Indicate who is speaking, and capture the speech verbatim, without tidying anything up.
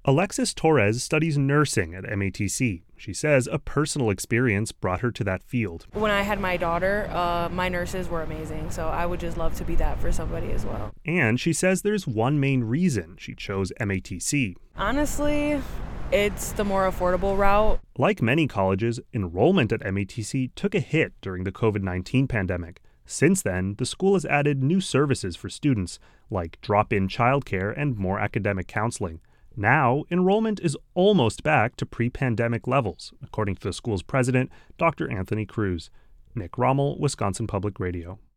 Speaker 1: Alexis Torres studies nursing at M A T C. She says a personal experience brought her to that field.
Speaker 2: When I had my daughter, uh, my nurses were amazing, so I would just love to be that for somebody as well.
Speaker 1: And she says there's one main reason she chose M A T C.
Speaker 2: Honestly, it's the more affordable route.
Speaker 1: Like many colleges, enrollment at M A T C took a hit during the covid nineteen pandemic. Since then, the school has added new services for students, like drop-in childcare and more academic counseling. Now, enrollment is almost back to pre-pandemic levels, according to the school's president, Doctor Anthony Cruz. Nick Rommel, Wisconsin Public Radio.